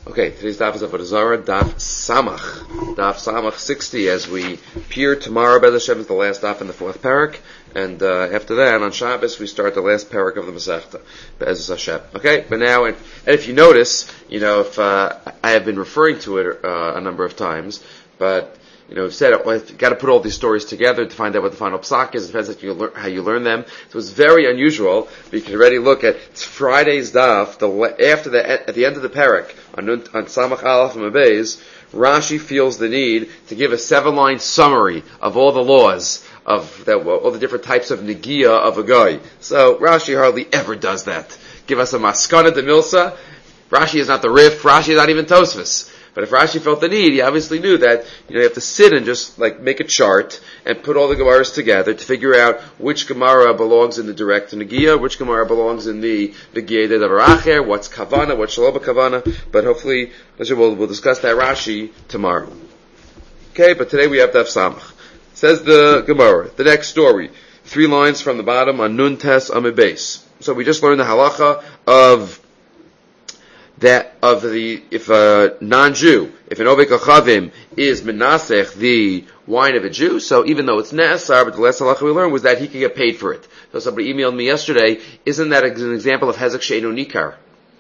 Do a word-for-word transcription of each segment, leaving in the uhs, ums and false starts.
Okay, today's daf is Avodah Zarah, daf Samach, daf Samach sixty. As we peer tomorrow, Bez Hashem is the last daf in the fourth parak, and uh, after that, on Shabbos, we start the last parak of the Masechta, Bez Hashem. Okay, but now, and, and if you notice, you know, if uh, I have been referring to it uh, a number of times, but you know, we've said well, you've got to put all these stories together to find out what the final psak is. It depends how you learn, how you learn them. So it's very unusual. But you can already look at it's Friday's daf. The after the at the end of the parak on on Samach Aleph and Mabez, Rashi feels the need to give a seven-line summary of all the laws of that, all the different types of negia of a guy. So Rashi hardly ever does that. Give us a maskana de milsa. Rashi is not the Rif. Rashi is not even Tosfos. But if Rashi felt the need, he obviously knew that, you know, you have to sit and just, like, make a chart and put all the Gemaras together to figure out which Gemara belongs in the direct Negiah, which Gemara belongs in the Negiah de Davar Acher, what's Kavana, what's Shaloba Kavana. But hopefully, we'll, we'll discuss that Rashi tomorrow. Okay, but today we have Daf Samach. Says the Gemara, the next story, three lines from the bottom on Nun Tes Amid Beis. So we just learned the halacha of that of the if a non-Jew, if an Ovek Achavim is menasech the wine of a Jew, so even though it's Ne'asar, but the last halacha we learned was that he could get paid for it. So somebody emailed me yesterday, isn't that an example of Hezek She'enu Nikar?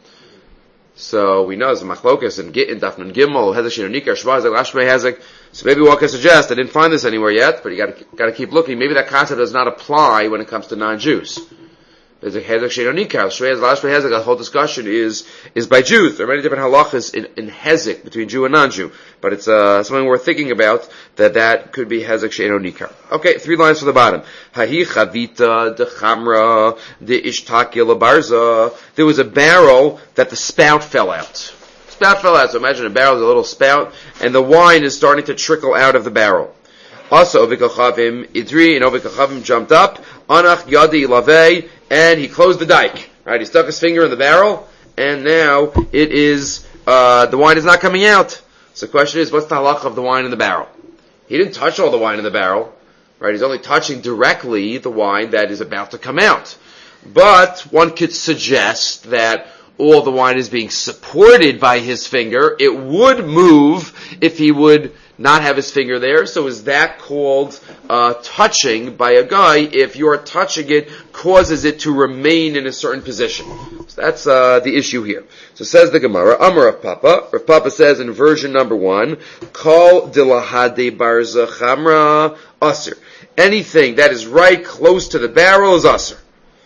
So we know it's a machlokas and Git in Dafnan Gimel, Hezek She'enu Nikar, Shvazek, Lashmei Hezek. So maybe one can suggest, I didn't find this anywhere yet, but you gotta, gotta keep looking, maybe that concept does not apply when it comes to non-Jews. There's a Hezek She'enu Nikar. Shvei Lashmei Hezek, the whole discussion is, is by Jews. There are many different halachas in, in Hezek, between Jew and non-Jew. But it's, uh, something worth thinking about, that that could be Hezek She'enu Nikar. Okay, three lines from the bottom. Hahi chavita de chamra de ishtakia lebarza. There was a barrel that the spout fell out. Spout fell out. So imagine a barrel with a little spout, and the wine is starting to trickle out of the barrel. Also, Ovek Achavim idri, and Ovek Achavim jumped up. Anach yadi lavei, and he closed the dike. Right, he stuck his finger in the barrel, and now it is uh the wine is not coming out. So the question is, what's the halacha of the wine in the barrel? He didn't touch all the wine in the barrel, right? He's only touching directly the wine that is about to come out. But one could suggest that all the wine is being supported by his finger. It would move if he would not have his finger there. So is that called uh, touching by a guy if your touching it causes it to remain in a certain position? So that's uh, the issue here. So says the Gemara, Amar Rav Papa. Rav Papa says in version number one, Kol dilahade barza chamra aser. Anything that is right close to the barrel is aser.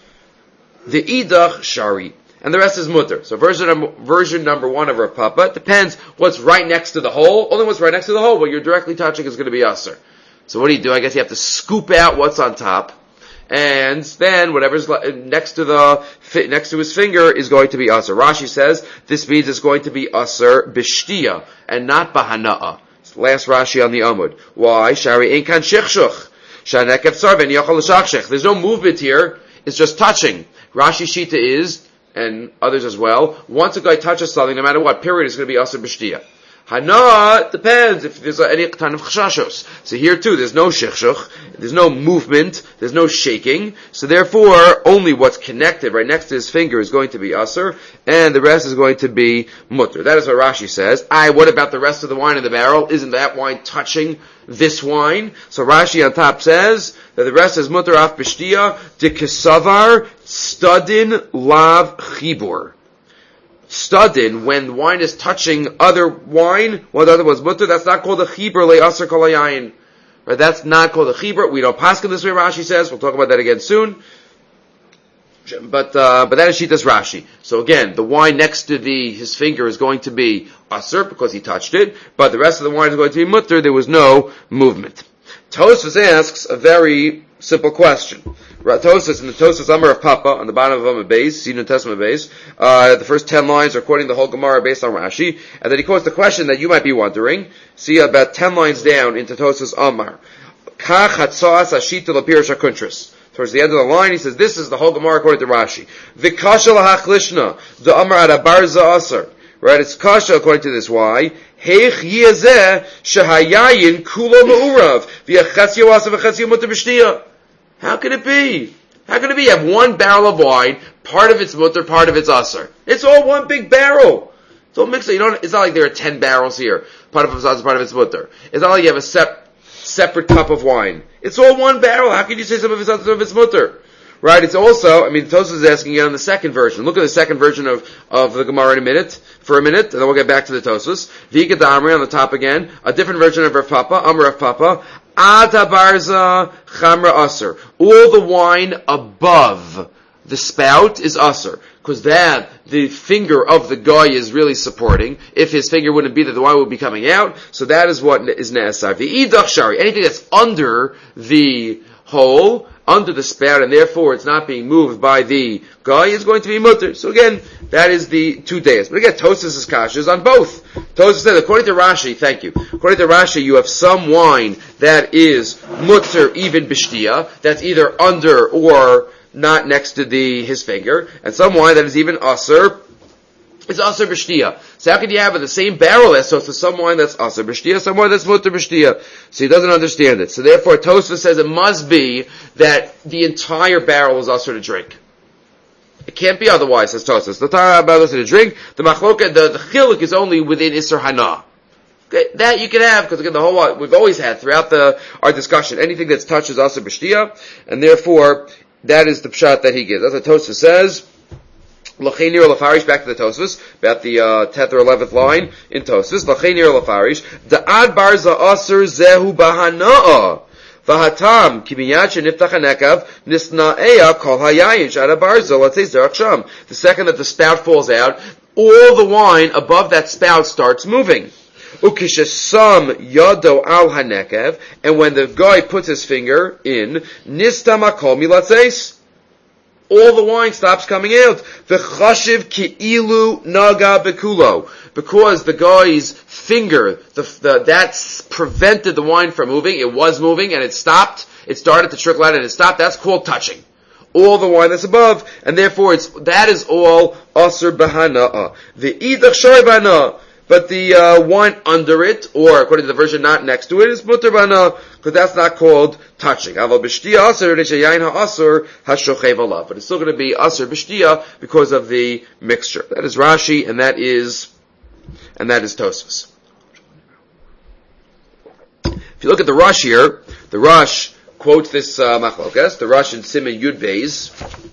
The idach shari. And the rest is mutter. So version number, version number one of Rav Papa, it depends what's right next to the hole. Only what's right next to the hole, what you're directly touching is going to be aser. So what do you do? I guess you have to scoop out what's on top, and then whatever's next to the next to his finger is going to be aser. Rashi says this means it's going to be aser b'shtia and not b'hana'a. Last Rashi on the Amud. Why? Shari ein kan shechshuch. Shanekev sarven yochal l'shachshech. There's no movement here. It's just touching. Rashi Shita is, and others as well, once a guy touches something, no matter what, period, it's going to be aser b'shtia. Hana, depends if there's any kind of chashashos. So here too, there's no shechshuch, there's no movement, there's no shaking, so therefore, only what's connected right next to his finger is going to be aser, and the rest is going to be mutter. That is what Rashi says. Aye, what about the rest of the wine in the barrel? Isn't that wine touching this wine? So Rashi on top says that the rest is mutter af b'shtia, de kesavar, studin lav chibur. Studin, when wine is touching other wine, what other was mutter, that's not called a chibur le aser kol hayayin. Right? That's not called a chibur. We don't paskin this way, Rashi says. We'll talk about that again soon. But, uh, but that is Shitas Rashi. So again, the wine next to the, his finger is going to be aser because he touched it, but the rest of the wine is going to be mutter, there was no movement. Tosfos asks a very simple question. Tosfos, in the Tosfos Amar of Papa, on the bottom of Amar Beis, Sinun Testament Beis, uh, the first ten lines are quoting the whole Gemara based on Rashi, and then he quotes the question that you might be wondering. See about ten lines down into Tosfos Amar. Kach hatzas ashita lapirish hakuntris. Towards the end of the line, he says, this is the whole Gemara according to Rashi. V'kasha lahachlishna, the Amar ad abarza aser. Right, it's kasha according to this. Why? Heich yezeh shehayayin kulo me'urav v'yachetzi yoasa v'chetzi mutter b'shtia. How can it be? How can it be? You have one barrel of wine, part of it's mutter, part of it's aser. It's all one big barrel. It's all mixed. You don't. It's not like there are ten barrels here. Part of it's part of it's mutter. It's not like you have a sep, separate cup of wine. It's all one barrel. How can you say some of it's some of it's mutter? Right? It's also. I mean, Tosfos is asking you on the second version. Look at the second version of of the Gemara in a minute, for a minute, and then we'll get back to the Tosfos. Vika Damri on the top again. A different version of Rav Papa. Amar Rav Papa. Ata barza chamra aser. All the wine above the spout is aser, because that the finger of the guy is really supporting. If his finger wouldn't be there, the wine would be coming out. So that is what is ne'asar. The idach shari, anything that's under the hole, under the spout, and therefore it's not being moved by the guy, is going to be mutter. So again, that is the two days. But again, Tosfos' kasha is on both. Tosfos said, according to Rashi, thank you, according to Rashi, you have some wine that is mutter even b'shtia, that's either under or not next to the his finger, and some wine that is even aser, is aser b'shtia. So how can you have in the same barrel as so some wine that's aser b'shtia, some wine that's mutter b'shtia? So he doesn't understand it. So therefore, Tosfos says it must be that the entire barrel is aser to drink. It can't be otherwise, says Tosfos. The entire barrel is aser to drink. The machloka, the, the chiluk is only within Isser Hana. Okay, that you can have, because again, the whole we've always had throughout the our discussion, anything that's touched is aser b'shtia, and therefore that is the pshat that he gives. That's what Tosfos says. L'cheinir l'farish, back to the Tosfos, about the uh, tenth or eleventh line in Tosfos. L'cheinir l'farish, da'ad barza aser zehu bahana'a, v'hatam kibiyat sheniftach hanekav nisna'eya kol hayayin shada barza, let's say zerach sham. The second that the spout falls out, all the wine above that spout starts moving. Ukishasam yado al hanekev, and when the guy puts his finger in, nistamakol milatzeis, all the wine stops coming out. V'chashiv ki'ilu naga bekulo, because the guy's finger, the, the that prevented the wine from moving. It was moving and it stopped. It started to trickle out and it stopped. That's called touching. All the wine that's above, and therefore it's that is all aser b'hana'a. The idach shari b'hana'a. But the uh, wine under it, or according to the version not next to it, is mutter b'hana'a, because that's not called touching. Aval b'shtia aser nishayayin ha'aser hashochev alav. But it's still going to be aser b'shtia because of the mixture. That is Rashi, and that is, and that is Tosfos. If you look at the Rush here, the Rush quotes this uh, machlokas. The Rush in Siman Yud Beis.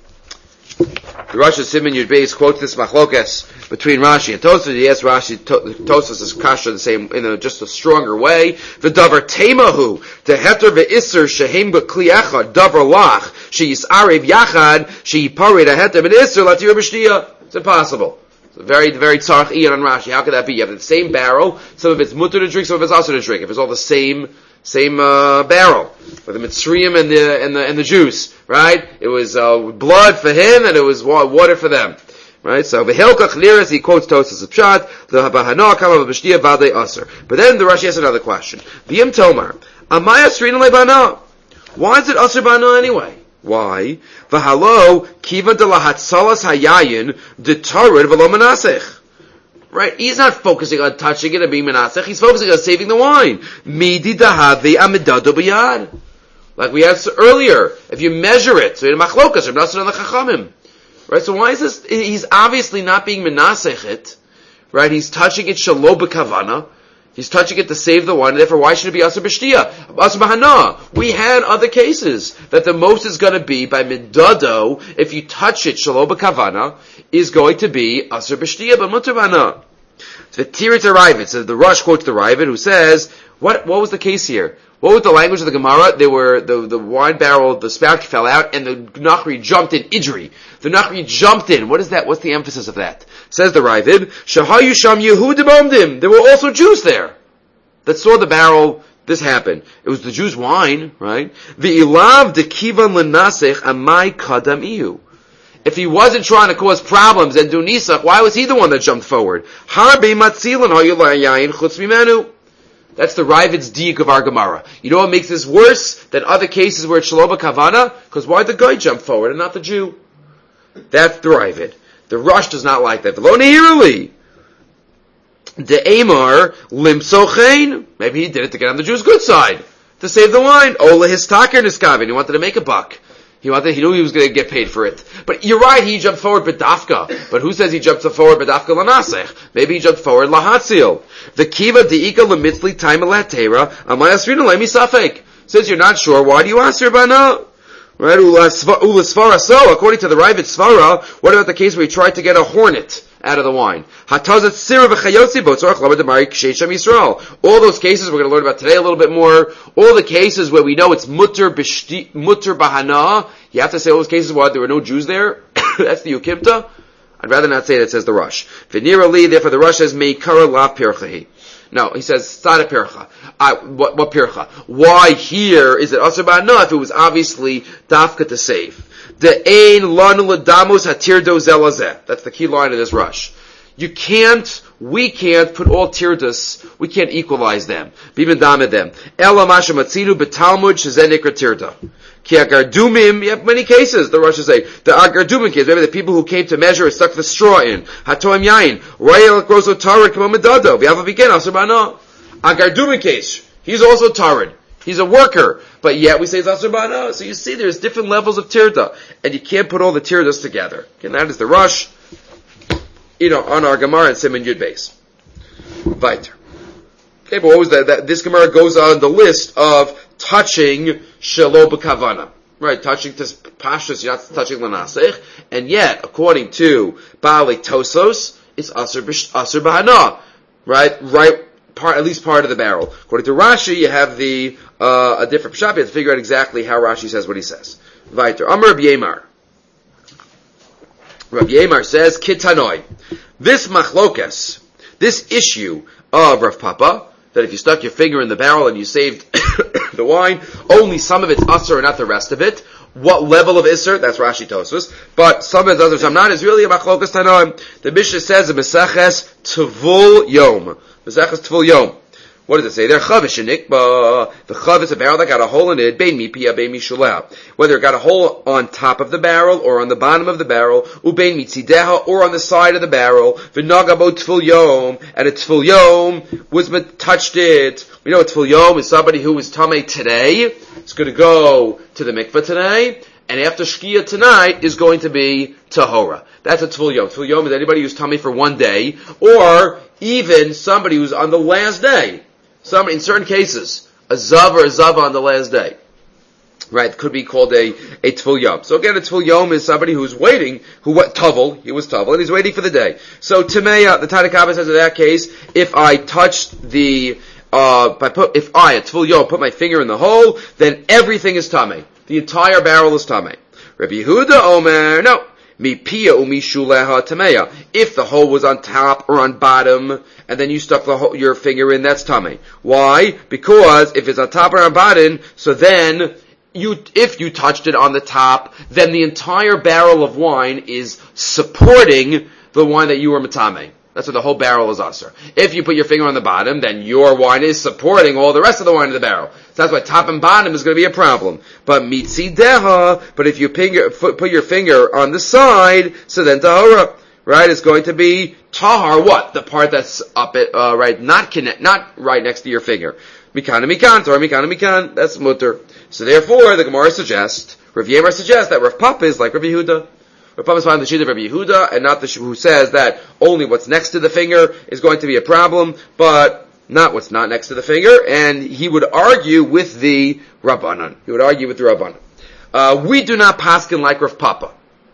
The Rosh of Siman Yud Beis quotes this machlokas between Rashi and Tosfos. He asks Rashi, Tosfos is kasha the same, in a, just a stronger way. The davar temahu, the heter ve'isser shehem b'kli echad, davar lach, she'yis arev yachad, she'yiparid a heter ve'isser latir b'shtia. It's impossible. It's a very, very tzarch iyan on Rashi. How could that be? You have the same barrel, some of it's mutter to drink, some of it's also to drink. If it's all the same Same uh, barrel for the Mitzrayim and the and the and the Jews, right? It was uh, blood for him, and it was water for them, right? So v'hilkach liras, he quotes Tosfos pshat the bahana kama b'shtia v'adei aser. But then the Rashi asks another question: V'yim tomar amaya srin lebana. Why is it aser bana anyway? Why? V'halo kiva de lahatzalas hayayin detarid v'lo menasech. Right? He's not focusing on touching it and being menasech. He's focusing on saving the wine. Midi dahave amidado b'yad. Like we asked earlier, if you measure it, so in machlokas, Reb Nassan and the Chachamim. Right? So why is this? He's obviously not being menasech it. Right? He's touching it shalo b'kavana. He's touching it to save the wine, and therefore why should it be aser b'shtia? Aser b'hana. We had other cases that the most is going to be by midado, if you touch it, shalo b'kavana, is going to be aser b'shtia, but mutter b'hana. The Tirit Ravid, so the Rush quotes the Ravid, who says, what, what was the case here? What was the language of the Gemara? They were, the, the wine barrel, the spout fell out, and the Nachri jumped in, Idri. The Nachri jumped in. What is that? What's the emphasis of that? Says the Ravid, Shahayu Sham Yehudim Omdim. There were also Jews there that saw the barrel, this happened. It was the Jews' wine, right? The Ilav de Kivan Lenasech Amai Kadam Ihu. If he wasn't trying to cause problems and do nisach, why was he the one that jumped forward? Harbe matzilin hayulayayin chutz mimenu. That's the Ravid's diuk of our Gemara. You know what makes this worse than other cases where it's shaloba kavana? Because why did the guy jump forward and not the Jew? That's the Ravid. The Rush does not like that. V'lo neirli. The Amar limsochein. Maybe he did it to get on the Jew's good side, to save the wine. Ola histaker niskavin. He wanted to make a buck. He wanted, he knew he was going to get paid for it. But you're right, he jumped forward b'dafka. But who says he jumped forward b'dafka lanasech? Maybe he jumped forward lahatzil. The kiva deika lemitzli time alatera amayasrina lemi safek. Since you're not sure, why do you ask Rabbana? Right? Ulasvara. So, according to the Ravid Svara, what about the case where he tried to get a hornet out of the wine? All those cases we're going to learn about today a little bit more. All the cases where we know it's mutter b'shti, mutter bahana. You have to say all those cases where there were no Jews there. That's the Ukimta. I'd rather not say that, says the Rush. V'nira li, therefore the Rush says meikara lav pirchahi. No, he says sada pircha. Uh, what, what pircha? Why here is it asur bahana if it was obviously dafka to save? The ein lanu l'damus hatir dozel hazeh. That's the key line of this Rush. You can't, we can't put all tirdas, we can't equalize them. B'ibn damed them. Ela masha matzinu b'talmud shezen ikra tirda. Ki agardumim, you have many cases, the Russians say. The agardumim case, maybe the people who came to measure stuck the straw in. Hatoim yain. Royal grosso tarid kamo medado. V'yava begin, asur bahana. Agardumim case, he's also tarid. He's a worker, but yet we say it's asur bahana. So you see there's different levels of tirda, and you can't put all the tirdas together. Okay, that is the Rush, you know, on our Gemara and Siman Yud Beis. Weiter. Okay, but what was that? that? This Gemara goes on the list of touching shelo b'kavana. Right, touching to pashtus, you're not touching lanasech, and yet, according to Baalei Tosos, it's asur asur bahana. Right, right, part, at least part of the barrel. According to Rashi, you have the, uh, a different pshat. You have to figure out exactly how Rashi says what he says. Weiter. Amar Rabbi Yemar. Rabbi Yemar says, Kitanoi. This machlokas, this issue of Rav Papa, that if you stuck your finger in the barrel and you saved the wine, only some of it's usher and not the rest of it. What level of isser? That's Rashi Tosfos. But some of it's usher, some not, is really a machlokas tanoim. The Mishnah says in Meseches Tvul Yom. Meseches Tvul Yom. What does it say there? Chavish shenikba. The chav is a barrel that got a hole in it. Bein mipia, bein mishuleh. Whether it got a hole on top of the barrel or on the bottom of the barrel, ubein mitzideha, or on the side of the barrel. V'nagabo tful yom, and a tful yom was touched it. We know a tful yom is somebody who is tamei today. It's going to go to the mikveh today, and after shkia tonight is going to be tahora. That's a tful yom. Tful yom is anybody who's tamei for one day, or even somebody who's on the last day. Some, in certain cases, a zav or a zava on the last day. Right, could be called a, a tful yom. So again, a tful yom is somebody who's waiting, who what, tavel, he was tavel, and he's waiting for the day. So Timeya, the Tanna Kama says in that case, if I touched the, uh, if I put, if I, a tful yom, put my finger in the hole, then everything is tamei. The entire barrel is tamei. Rabbi Yehuda Omer, no. Mi pia umi shuleha tameya. If the hole was on top or on bottom, and then you stuck the hole, your finger in, that's tamei. Why? Because if it's on top or on bottom, so then you, if you touched it on the top, then the entire barrel of wine is supporting the wine that you were matame. That's what the whole barrel is usher. If you put your finger on the bottom, then your wine is supporting all the rest of the wine in the barrel. So that's why top and bottom is going to be a problem. But mitzi deha, but if you finger, put your finger on the side, so then tahora, right, is going to be tahar, what? The part that's up at, uh, right, not connect, not right next to your finger. Mikana mikan, tahar mikana mikan, that's mutter. So therefore, the Gemara suggests, Rav Yemar suggests that Rav Papa is like Rav Yehuda. Rav Papa is finding the sheet of Rabbi Yehuda, and not the sheet who says that only what's next to the finger is going to be a problem, but not what's not next to the finger, and he would argue with the Rabbanan. He would argue with the Rabbanan. Uh, we do not paskin like Rav Papa.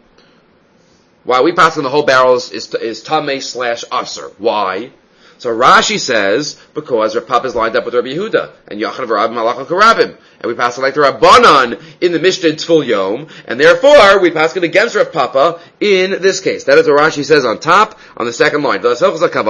Why? We paskin the whole barrel is, is, is tamei slash aser. Why? So Rashi says, because Rav Papa is lined up with Rabbi Yehuda, and Yachad v'Rabim Malach Karabim, and we pass it like the Rabbanan in the Mishnah Tful Yom, and therefore we pass it against Rav Papa in this case. That is what Rashi says on top, on the second line. That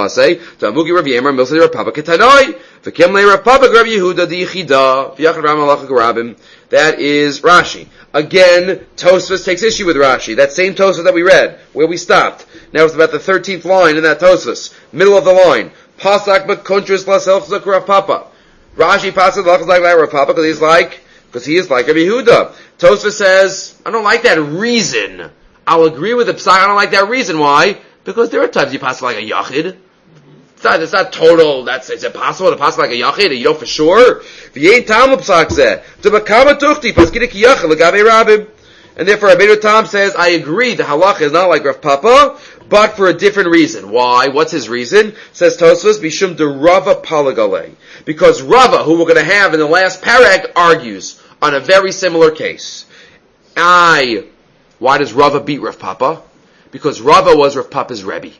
is Rashi. Again, Tosfos takes issue with Rashi. That same Tosfos that we read, where we stopped. Now it's about the thirteenth line in that Tosfos, middle of the line. Pasak b'kontris laselchzak Rav Papa. Rashi passes like Rav Papa because he's like, because he is like Rabbi Yehuda. Tosfos says, I don't like that reason. I'll agree with the Psak, I don't like that reason. Why? Because there are times you pass like a Yachid. It's not, it's not total, that's, is it possible to pass like a Yachid? You know for sure? And And therefore, Rabbeinu Tam says, I agree, the halacha is not like Rav Papa, but for a different reason. Why? What's his reason? Says Tosfos, Bishum de Rava Palagale. Because Rava, who we're going to have in the last parak, argues on a very similar case. I, why does Rava beat Rav Papa? Because Rava was Rav Papa's Rebbe.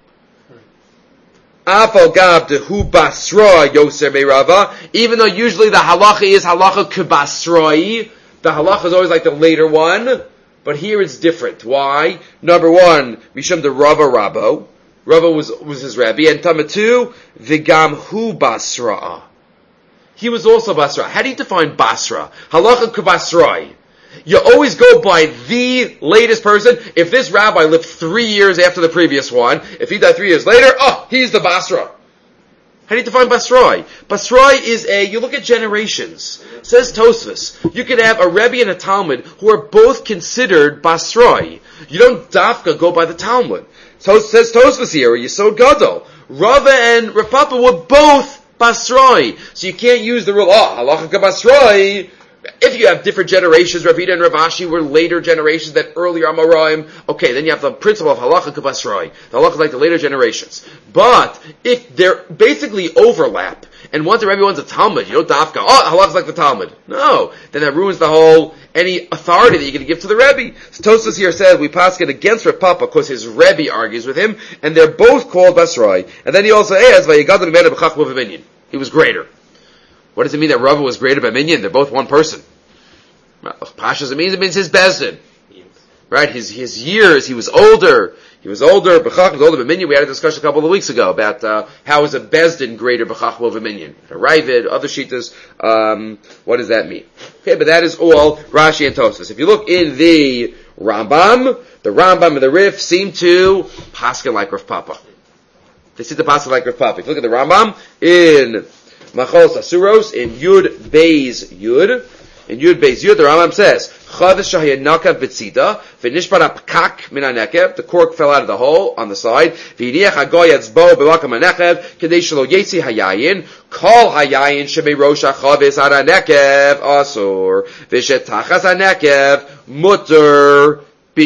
Afal Gab de Hu Basra Yoser Me Rava, even though usually the halacha is halacha kebasroi, the halacha is always like the later one, but here it's different. Why? Number one, Mishum de Rava Rabo. Rava was, was his Rebbe, and number two, Vigam Hu Basra. He was also Basra. How do you define Basra? Halacha kebasroi. You always go by the latest person. If this rabbi lived three years after the previous one, if he died three years later, oh, he's the Basra. How do you define Basroi? Basroi is a, you look at generations. Says Tosfos, you could have a Rebbe and a Talmud who are both considered Basroi. You don't dafka go by the Talmud. So says Tosfos here, or Yesod Gadol. Rava and Rav Papa were both Basroi. So you can't use the rule, oh, halacha Basroi. If you have different generations, Rav Ida and Rav Ashi were later generations that earlier Amoraim, okay, then you have the principle of halacha k'basroi. The halacha is like the later generations. But if they're basically overlap, and one's a Rebbe, one's a Talmud, you know, dafka, oh, halacha is like the Talmud. No, then that ruins the whole, any authority that you're going to give to the Rebbe. So Tosfos here says, we pass it against Rav Papa because his Rebbe argues with him, and they're both called basroi. And then he also adds, Vayigadim Mena B'chach B'Minyan. He was greater. What does it mean that Rava was greater by Minyan? They're both one person. Pashas, it means it means his bezdin. Right? His his years, he was older. He was older. B'chach was older by Minyan. We had a discussion a couple of weeks ago about uh, how is a bezdin greater b'chach over Minyan. A Ravid, other shitas. Um, what does that mean? Okay, but that is all Rashi and Tosfos. If you look in the Rambam, the Rambam and the Rif seem to paskin like Rav Papa. They seem to paskin like Rav Papa. If you look at the Rambam in Machos Asuros in Yud Beis Yud. In Yud Beis Yud, the Rambam says, Chavish shahayanakav b'tzida, v'nishbar ha'pkak min ha'nekev, the cork fell out of the hole on the side, v'yiniach hagoy yatzbo b'makam ha'nekev, kedei shelo yetzi hayayin, kol hayayin shemei rosh ha'chavis ad ha'nekev asur, v'shetachas ha'nekev mutter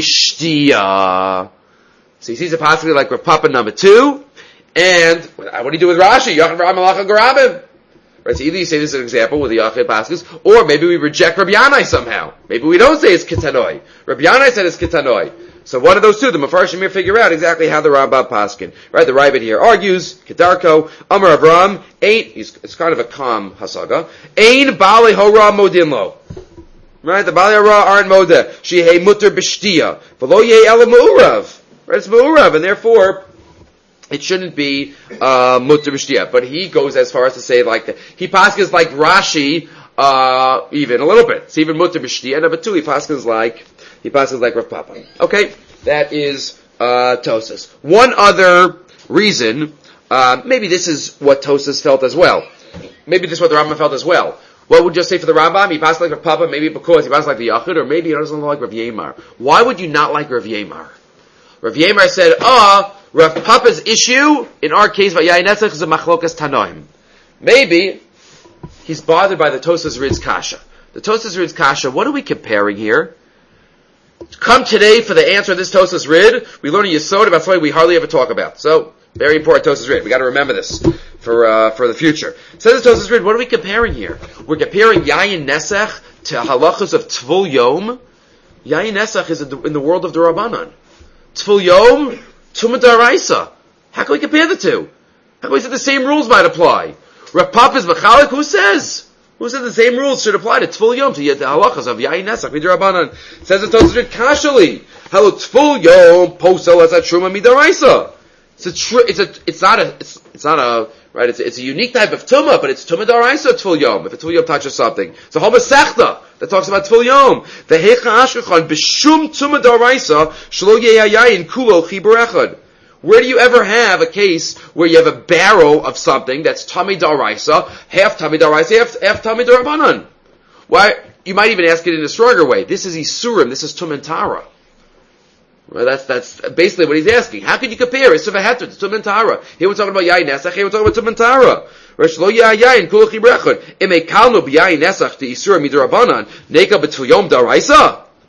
b'shtiya. So he sees it possibly like Rav Papa number two, and what do you do with Rashi? Yachid v'ram malacha garabim. Right, so either you say this is an example with the Yachid Paskus, or maybe we reject Rabbi Yanai somehow. Maybe we don't say it's Ketanoi. Rabbi Yanai said it's Ketanoi. So one of those two, the Mefarshim here figure out exactly how the Rambam Paskin. Right, the Ravid here argues, Kedarko, Amar Avram, ain't, he's, it's kind of a calm hasaga, Ein Bali Hora Modinlo. Right, the Bali Hora aren't Modeh. Shehei Mutter B'shtiya. V'lo Yeh Ela Me'urav. Right, it's Me'urav, and therefore, it shouldn't be uh, mutter b'shtiyah, but he goes as far as to say like that. He passes like Rashi, uh, even a little bit. It's even mutter b'shtiyah. Number two, he passes like he passes like Rav Papa. Okay, that is uh, Tosfos. One other reason, uh, maybe this is what Tosfos felt as well. Maybe this is what the Rambam felt as well. What would you say for the Rambam? He passes like Rav Papa, maybe because he passes like the Yachid, or maybe he doesn't like Rav Yemar. Why would you not like Rav Yemar? Rav Yemar said, ah. Rav Papa's issue, in our case, Vayayin Netzach, is a machlokas tanoim. Maybe he's bothered by the Tosfos Rid's kasha. The Tosfos Rid's kasha, what are we comparing here? Come today for the answer of this Tosfos Rid. We learn a Yesod about something we hardly ever talk about. So, very important Tosfos Rid. We got to remember this for uh, for the future. Says the Tosfos Rid, what are we comparing here? We're comparing Yayin Nesach to halachas of Tvul Yom. Yayin Nesach is in the world of the Rabbanan. Tvul Yom, Tumah D'Oraisa. How can we compare the two? How can we say the same rules might apply? Rav Papa's Machalik, who says? Who said the same rules should apply to Tvul Yom, to the halachas of Yayin Nesach, Midrabanan? Says the Tosfos Rid, Kashali. Hello, Tvul Yom, Posel as a Truma Midaraisa. It's a tr- it's a, it's not a, it's, it's not a, right, it's a, it's a unique type of Tumah, but it's Tumah D'Oraisa Tvul Yom, if a Tvul Yom touches something. It's a whole Masechta that talks about Tvul Yom. The Hecha Ashkechan, B'shum Tumah D'Oraisa, Shlo Yeyayin Kulo Chibur Echad. Where do you ever have a case where you have a barrel of something that's Tami D'Oraisa, half Tami D'Oraisa, half, half Tami D'Rabanan? Why, you might even ask it in a stronger way. This is Isurim, this is Tum and Tara. Well, that's, that's basically what he's asking. How can you compare Isuv Heter to Tum and Tara? Here we're talking about Yayin Nesach, here we're talking about Tum and Tara. Shlo Yeyayin Kulo Chibur Echad. Ime Kalno B'Yayin Nesach to Isurim Midrabanan, Neka B'Tvul Yom D'Oraisa.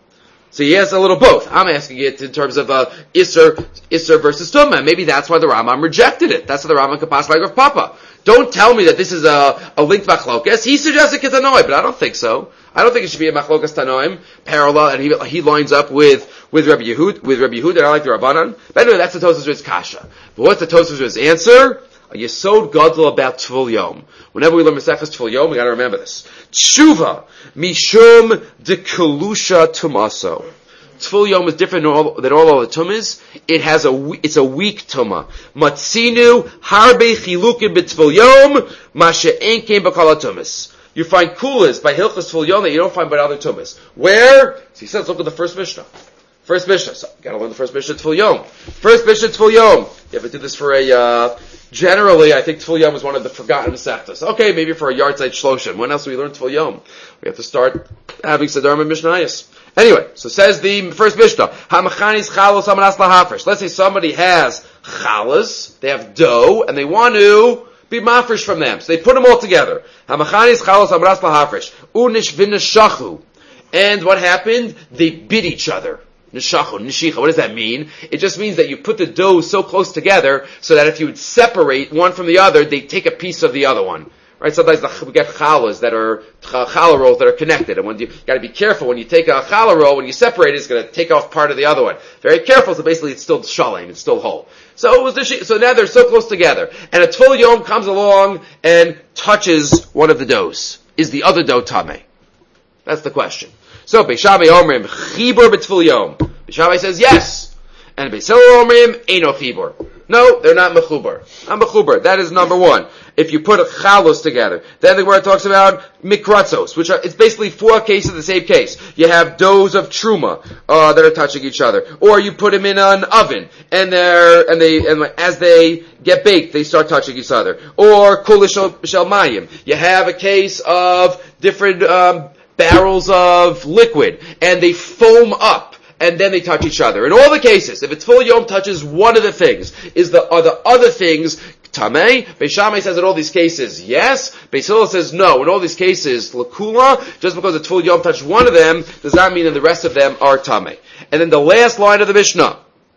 So he has a little both. I'm asking it in terms of uh, Isser, Isser versus Tumah. Maybe that's why the Rambam rejected it. That's why the Rambam could pass like Rav Papa. Don't tell me that this is a, a linked machlokas. He suggested Ketanoi, but I don't think so. I don't think it should be a machlokas Tanoim, parallel, and he, he lines up with, with Rabbi Yehud, with Rabbi Yehud, and I like the Rabbanan. But anyway, that's the Tosafos Riz's kasha. But what's the Tosafos Riz's answer? A Yesod Gadol about Tvul Yom. Whenever we learn Maseches Tvul Yom, we gotta remember this. Tshuva, Mishum de Kelusha Tumaso. Tvul Yom is different than all, than all other tumas. It has a, it's a weak tumah. Matzinu harbe chilukim b'Tvul Yom, ma she'en kein b'kol tumas. You find kulas by Hilchos Tvul Yom that you don't find by other tumas. Where? So he says, look at the first Mishnah. First Mishnah. So, you gotta learn the first Mishnah Tvul Yom. First Mishnah Tvul Yom. You ever do this for a, uh, generally, I think Tvul Yom is one of the forgotten Masechtas. Okay, maybe for a yard site Shloshim. When else do we learn Tvul Yom? We have to start having Sederim and Mishnayos. Anyway, so says the first Mishnah, Hamachanis chalos hamanas lahafresh. Let's say somebody has chalas, they have dough, and they want to be mafresh from them. So they put them all together. Hamachanis chalos hamanas lahafresh. Unish v'neshachu. And what happened? They bit each other. Neshachu, nishicha. What does that mean? It just means that you put the dough so close together so that if you would separate one from the other, they take a piece of the other one. Right? Sometimes the, we get chalas that are, challah rolls that are connected. And when you, you gotta be careful when you take a challah roll, when you separate it, it's gonna take off part of the other one. Very careful, so basically it's still shalom, it's still whole. So it was the, so now they're so close together. And a Tvul Yom comes along and touches one of the doughs. Is the other dough tameh? That's the question. So, Beis Shammai Omrim, Chibur b'Tvul Yom. Beis Shammai says yes. And Beis Hillel Omrim, Eino Chibur. No, they're not mechubar. Not mechubar. That is number one. If you put a chalos together. Then the Gemara talks about mikratzos, which are, it's basically four cases of the same case. You have doughs of truma, uh, that are touching each other. Or you put them in an oven, and they're, and they, and as they get baked, they start touching each other. Or kulish shel mayim. You have a case of different, um, barrels of liquid, and they foam up. And then they touch each other. In all the cases, if a Tvul Yom touches one of the things, is the are the other things tamei? Beis Shammai says in all these cases, yes. Beis Hillel says no. In all these cases, lakula. Just because the Tvul Yom touched one of them does not mean that the rest of them are tamei. And then the last line of the Mishnah,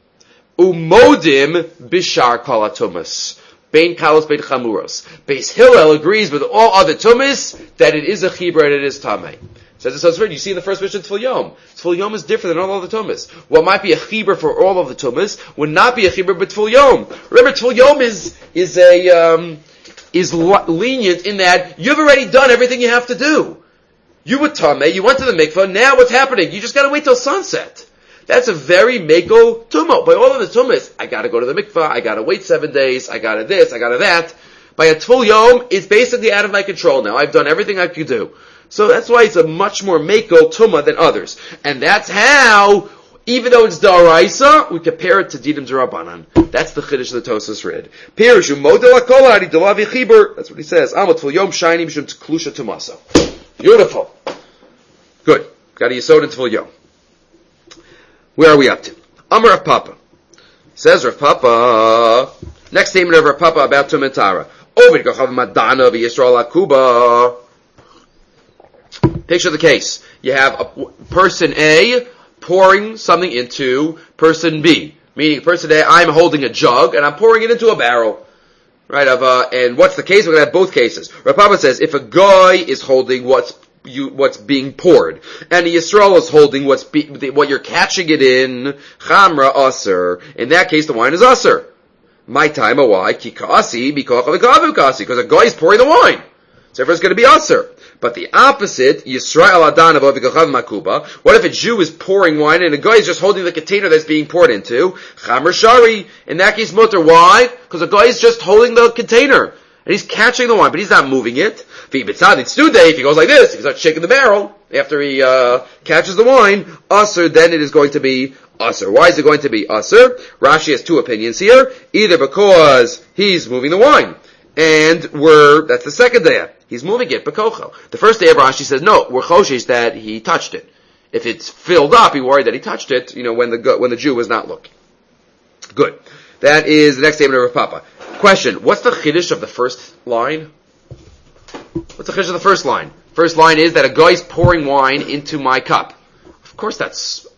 umodim bishar kol hatumas. Bein kalos bein chamuros. Beis Hillel agrees with all other tumas that it is a chibur and it is tamei. Says it's so you see in the first Mishnah, Tvul Yom. Tvul Yom is different than all other tumas. What might be a chibur for all of the tumas would not be a chibur but Tvul Yom. Remember, Tvul Yom is is a um, is lenient in that you've already done everything you have to do. You were tameh, you went to the mikvah. Now what's happening? You just got to wait till sunset. That's a very meko tumah. By all of the tumas, I got to go to the mikvah. I got to wait seven days. I got to this. I got to that. By a Tvul Yom, it's basically out of my control now. I've done everything I could do. So that's why it's a much more meko tumah than others. And that's how, even though it's daraisa, we compare it to dinim d'Rabbanan. That's the chiddush of the Tosas Rid. Pirushu model hakol hari delavi chibur. That's what he says. Amot Tvul Yom shiny mishum tklusha tumaso. Beautiful. Good. Got a yesod in Tvul Yom. Where are we up to? Amar Rav Papa. Says Rav Papa. Next statement of Rav Papa about tumitara. Ovid gochav madana v'yisrael akuba. Picture the case. You have a person A pouring something into person B. Meaning person A, I'm holding a jug and I'm pouring it into a barrel. Right, of uh, and what's the case? We're gonna have both cases. Rav Papa says, if a guy is holding what's you, what's being poured, and the Yisrael is holding what's be, what you're catching it in, chamra aser. In that case, the wine is aser. My time, a why? Kikasi, because a guy is pouring the wine. So everyone's going to be aser. But the opposite, Yisrael Adan of Avikachav Makuba, what if a Jew is pouring wine and a guy is just holding the container that's being poured into? Chamar Shari. In that case, mutter. Why? Because the guy is just holding the container. And he's catching the wine, but he's not moving it. If he goes like this, if he starts shaking the barrel, after he uh, catches the wine, Aser, then it is going to be Aser. Why is it going to be Aser? Rashi has two opinions here. Either because he's moving the wine, and we're, that's the second day. He's moving it, Bekocho. The first day of Rashi says, no, we're choshesh that he touched it. If it's filled up, he worried that he touched it, you know, when the when the Jew was not looking. Good. That is the next statement of Rav Papa. Question, what's the chiddush of the first line? What's the chiddush of the first line? First line is that a guy's pouring wine into my cup. Of course that's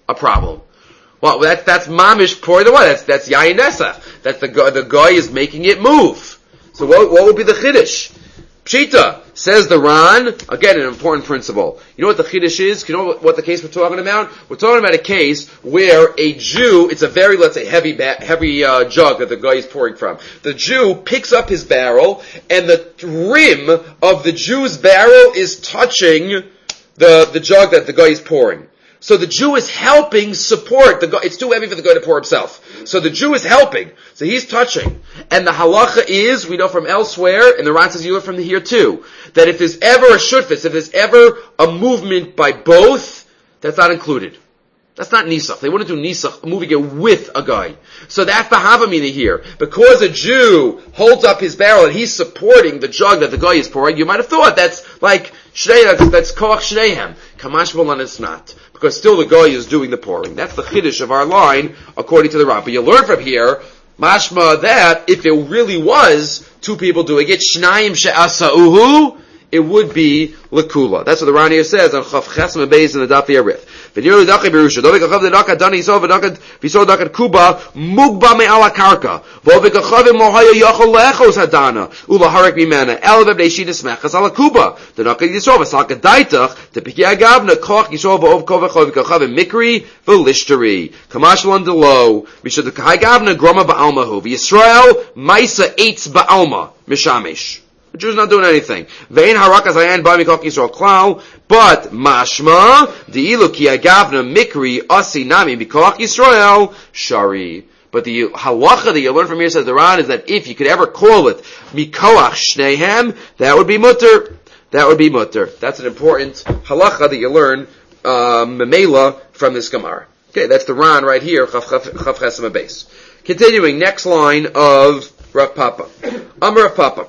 a problem. Well, that's that's mamish pouring the water. That's that's yayin nesach. That's the the guy is making it move. So what what would be the chiddush? Pshita, says the Ran, again an important principle. You know what the chiddush is? You know what, what the case we're talking about? We're talking about a case where a Jew, it's a very, let's say, heavy ba- heavy uh, jug that the guy is pouring from. The Jew picks up his barrel, and the rim of the Jew's barrel is touching the, the jug that the guy is pouring. So the Jew is helping support the guy. It's too heavy for the guy to pour himself. So the Jew is helping. So he's touching. And the halacha is, we know from elsewhere, and the Ran says you learn from here too, that if there's ever a shutfis, if there's ever a movement by both, that's not included. That's not nisach. They wouldn't do nisach, moving it with a guy. So that's the havamina here. Because a Jew holds up his barrel and he's supporting the jug that the guy is pouring, you might have thought that's like shnei, that's koach shneihem. Kamash Bolan, it's not. Because still the guy is doing the pouring. That's the chiddush of our line, according to the Ran. But you learn from here, mashma, that if it really was two people doing it, shnayim she'asa'uhu, it would be lekula. That's what the Ran here says on Chav Chesem Beis in the Daf Yarith. V'niru dachei berusha. Dovei kachav the nakat dani yisov v'nakat v'yisov nakat kuba mugba me'ala karka. V'ovei kachav mohaya yachol le'echos hadana ulaharek mimena elveb ne'shinas mechas ala kuba. The nakat yisov v'salka daitach tepiki agavna koch yisov v'ov kovach v'kachav mikri v'lishteri. Kamashlan delo mishad kai gavna groma ba'almahu v'Yisrael maisa eitz ba'alma mishamesh. The Jew's not doing anything. Vein harakas ayan ba mikach Yisrael klal, but mashma deilu ki agavna mikri asi nami mikach Yisrael shari. But the halacha that you learn from here, says the Ran, is that if you could ever call it mikoach shnehem, that would be mutter. That would be mutter. That's an important halacha that you learn um, memela from this Gemara. Okay, that's the Ran right here. Chav Chesem Beis. Continuing, next line of Rav Papa. Amar Rav Papa.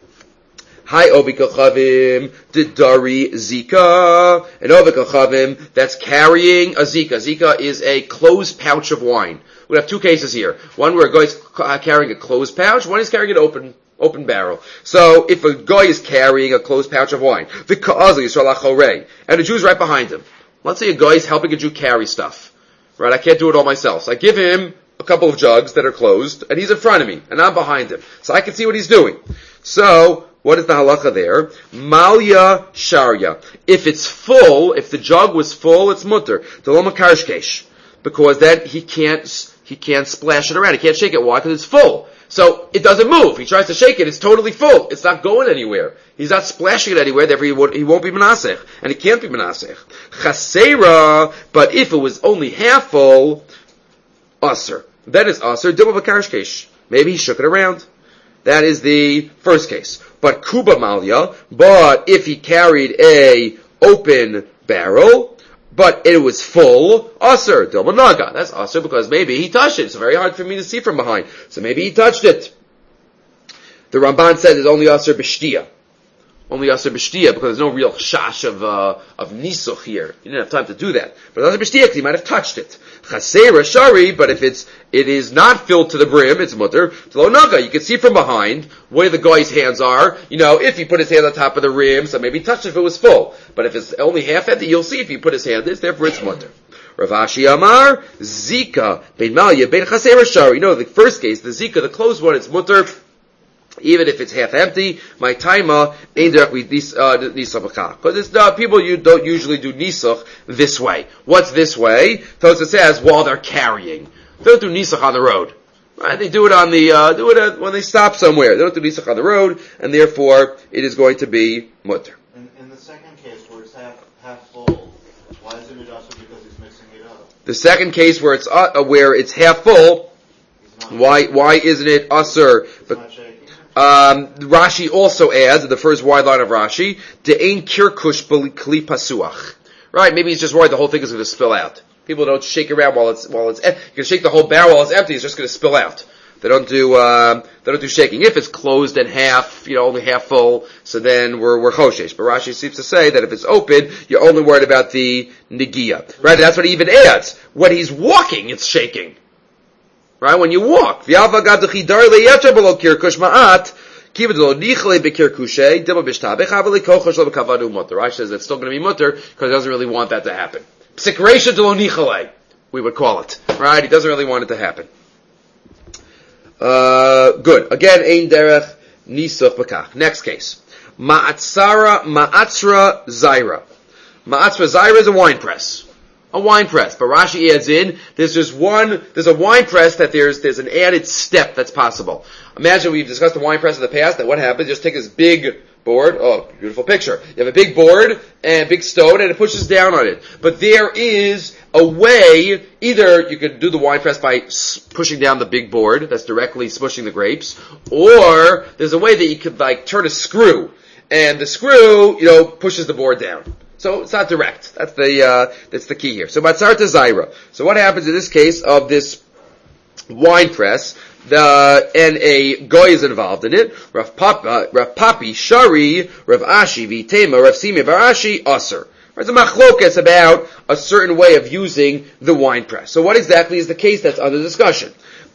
Hi Ovikachavim, Didari Zika, and Ovikachavim that's carrying a Zika. Zika is a closed pouch of wine. We have two cases here. One where a guy is carrying a closed pouch, one is carrying an open open barrel. So if a guy is carrying a closed pouch of wine, and a Jew's right behind him. Let's say a guy is helping a Jew carry stuff. Right? I can't do it all myself. So I give him a couple of jugs that are closed, and he's in front of me, and I'm behind him. So I can see what he's doing. So, what is the halacha there? Malya Sharia. If it's full, if the jug was full, it's mutter. Deloma karshkesh. Because then he can't, he can't splash it around. He can't shake it. Why? Because it's full. So, it doesn't move. He tries to shake it. It's totally full. It's not going anywhere. He's not splashing it anywhere. Therefore, he won't, he won't be menasech. And he can't be menasech. Chasera. But if it was only half full, aser. That is aser. Deloma karshkesh. Maybe he shook it around. That is the first case. But kuba malya, but if he carried a open barrel, but it was full, aser, dilmanaga. That's aser because maybe he touched it. It's very hard for me to see from behind. So maybe he touched it. The Ramban says it's only aser b'shtia. Only aser b'shtia because there's no real shash of, uh, of nisuch here. You didn't have time to do that. But aser b'shtia because he might have touched it. Chasera shari, but if it's, it is not filled to the brim, it's mutter. Tlo naga, you can see from behind where the guy's hands are. You know, if he put his hand on top of the rim, so maybe he touched it if it was full. But if it's only half empty, you'll see if he put his hand in, therefore it's mutter. Rav Ashi Amar, Zika, Ben Malya, Ben Chasera shari. You know, the first case, the Zika, the closed one, it's mutter. Even if it's half empty, my taima ain't directly nisach. Because uh, people you don't usually do nisach this way. What's this way? Tosafot says while they're carrying. They don't do nisach on the road. Right? They do it on the uh, do it at, when they stop somewhere. They don't do nisach on the road, and therefore it is going to be mutter. In, in the second case where it's half half full, why isn't it also because he's mixing it up? The second case where it's uh, where it's half full, why why isn't it usher? Um, Rashi also adds, the first wide line of Rashi, De'ein kirkush kli pasuach. Right? Maybe he's just worried the whole thing is going to spill out. People don't shake around while it's, while it's, you can shake the whole barrel while it's empty, it's just going to spill out. They don't do, um, they don't do shaking. If it's closed and half, you know, only half full, so then we're, we're choshesh. But Rashi seems to say that if it's open, you're only worried about the negiya. Right? That's what he even adds. When he's walking, it's shaking. Right? When you walk. Rashi says it's still going to be mutter because he doesn't really want that to happen. Psikresha de lo nichale. we would call it. Right? He doesn't really want it to happen. Uh, good. Again, ein derech nisuch b'kach. Next case. Ma'atzara, ma'atzra zaira. Ma'atzra zaira is a wine press. A wine press. But Rashi adds in, there's just one, there's a wine press that there's, there's an added step that's possible. Imagine we've discussed the wine press in the past, that what happens, just take this big board, oh, beautiful picture. You have a big board and a big stone and it pushes down on it. But there is a way, either you could do the wine press by pushing down the big board that's directly smushing the grapes, or there's a way that you could like turn a screw, and the screw, you know, pushes the board down. So it's not direct. That's the, uh, that's the key here. So Matzar to Zaira. So what happens in this case of this wine press, the, and a goy is involved in it, Rav Papa, Rav Papi, Shari, Rav Ashi, Vitema, Rav Simi, Barashi, Aser. There's a machlokas about a certain way of using the wine press. So what exactly is the case that's under discussion?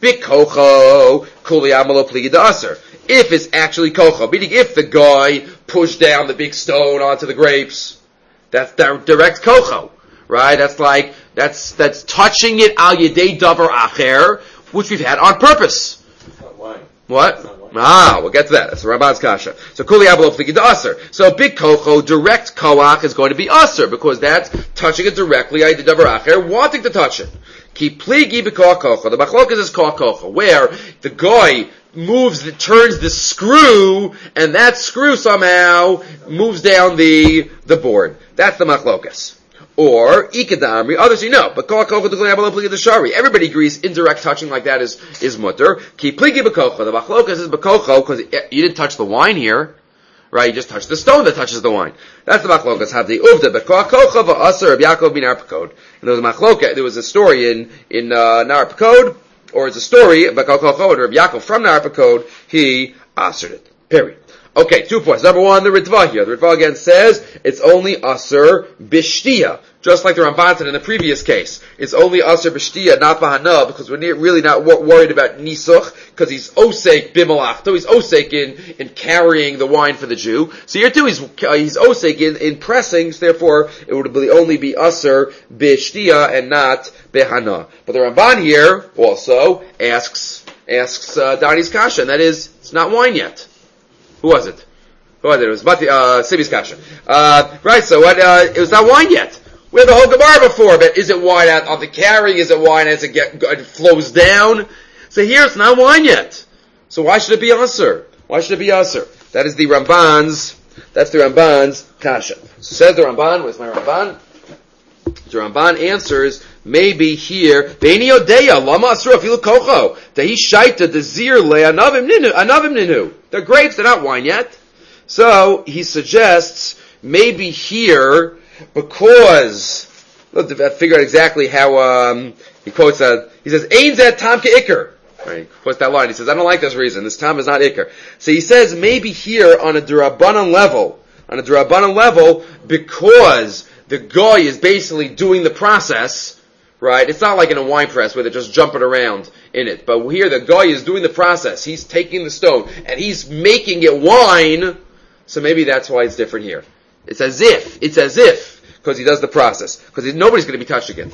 Bikocho, kuli amalo pligi aser. If it's actually kocho, meaning if the guy pushed down the big stone onto the grapes, that's direct kocho, right? That's like, that's, that's touching it al yedei davar acher, which we've had on purpose. It's not wine. What? It's not wine. Ah, we'll get to that. That's the Ramban's kasha. So kuli ablo pligi aser. So big kocho, direct koach is going to be aser, because that's touching it directly al yedei davar acher, wanting to touch it. Ki pligi b'koach kocho. The machlokas is koach kocho, where the guy moves, the, turns the screw, and that screw somehow moves down the the board. That's the machlokas. Or ikadamri, others you know, but koach kocho the shari. Everybody agrees indirect touching like that is is mutter. Ki pligi b'kocho. The machlokas is b'kocho because you didn't touch the wine here, right? You just touched the stone that touches the wine. That's the machlokas. Have the uvda b'koach kocho v'aser of Yaakov bin Arpakod. And there was a machloka. There was a story in in uh, Narpakod. Or it's a story about Rabbi Yaakov from Narpakod, he asered it. Period. Okay, two points. Number one, the Ritva here. The Ritva again says it's only aser b'shtia, just like the Ramban said in the previous case. It's only aser b'shtia, not b'hana, because we're really not wor- worried about nisuch, because he's osek b'malachto, he's osek in, in carrying the wine for the Jew. So here too, he's, uh, he's osek in, in pressing, so therefore it would be only be aser b'shtia and not b'hana. But the Ramban here also asks, asks, uh, Dani's kasha, and that is, it's not wine yet. Who was it? Who was it? It was Mati, uh, Sibi's kasha. Uh, right, so what, uh, it was not wine yet. We had the whole Gemara before, but is it wine out on the carrying? Is it wine as it, get, it flows down? So here it's not wine yet. So why should it be Asur? Why should it be Asur? That is the Ramban's, that's the Ramban's kasha. So says the Ramban, where's my Ramban? The Ramban answers, maybe here, Beini Odeya, Lama Asura, Filu Kocho, Dehi Shaita, Dezir Le, Anavim Ninu, Anavim Ninu. They're grapes, they're not wine yet. So, he suggests, maybe here, because, look, I figure out exactly how, um, he quotes that, he says, Ein Zet Tam Ke'ikr. Right, he quotes that line, he says, I don't like this reason, this Tam is not Ikr. So he says, maybe here, on a Durabanan level, on a Durabanan level, because the guy is basically doing the process, right? It's not like in a wine press where they're just jumping around in it. But here the guy is doing the process. He's taking the stone and he's making it wine. So maybe that's why it's different here. It's as if, it's as if, because he does the process. Because nobody's going to be touching it.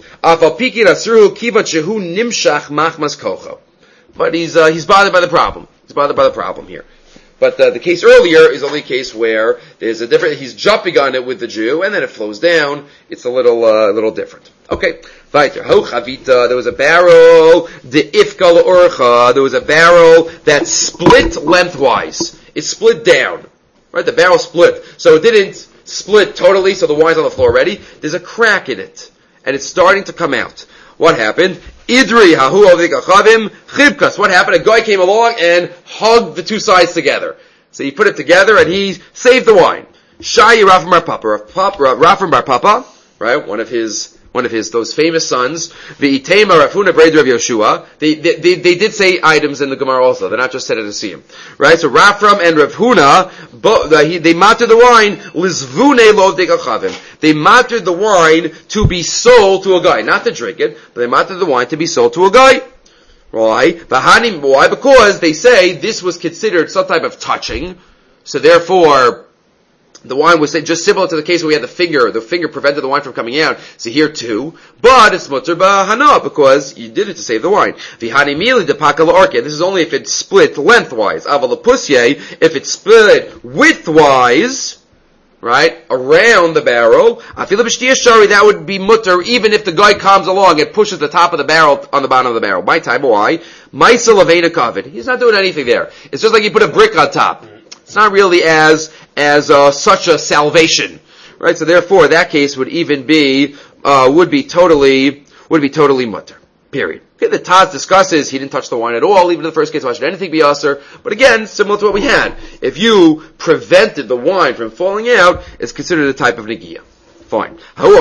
But he's, uh, he's bothered by the problem. He's bothered by the problem here. But uh, the case earlier is only a case where there's a different, he's jumping on it with the Jew, and then it flows down. It's a little, uh, little different. Okay. Weiter. Ho chavita, there was a barrel, the ifka l'orcha, there was a barrel that split lengthwise. It split down. Right? The barrel split. So it didn't split totally, so the wine's on the floor already. There's a crack in it. And it's starting to come out. What happened? Idri hahu avikachavim chibkas. What happened? A guy came along and hugged the two sides together. So he put it together and he saved the wine. Shai Rafam Bar Papa, Rafam Bar Papa, right? One of his, one of his those famous sons. Ve'itema Rafuna Breder of Yoshua. They, they they they did say items in the Gemara also. They're not just said it to see him, right? So Rafram and Rav Huna, bo, uh, he, they matter the wine lizvune lo dekachavim. They mattered the wine to be sold to a guy. Not to drink it, but they mattered the wine to be sold to a guy. Why? Why? Because they say this was considered some type of touching. So therefore, the wine was just similar to the case where we had the finger. The finger prevented the wine from coming out. So here too, but it's mutter b'hana because you did it to save the wine. V'hani mili depakal orke. This is only if it's split lengthwise. Aval pusye, if it's split widthwise, right, around the barrel, afila b'shtiya shari, that would be mutter even if the guy comes along and pushes the top of the barrel on the bottom of the barrel. My time, why? Maisa lavena kavid. He's not doing anything there. It's just like you put a brick on top. It's not really as as uh, such a salvation, right? So therefore, that case would even be uh, would be totally would be totally mutter. Period. Okay, the Taz discusses he didn't touch the wine at all. Even in the first case, why should anything be usher? But again, similar to what we had, if you prevented the wine from falling out, it's considered a type of negiah. Fine. There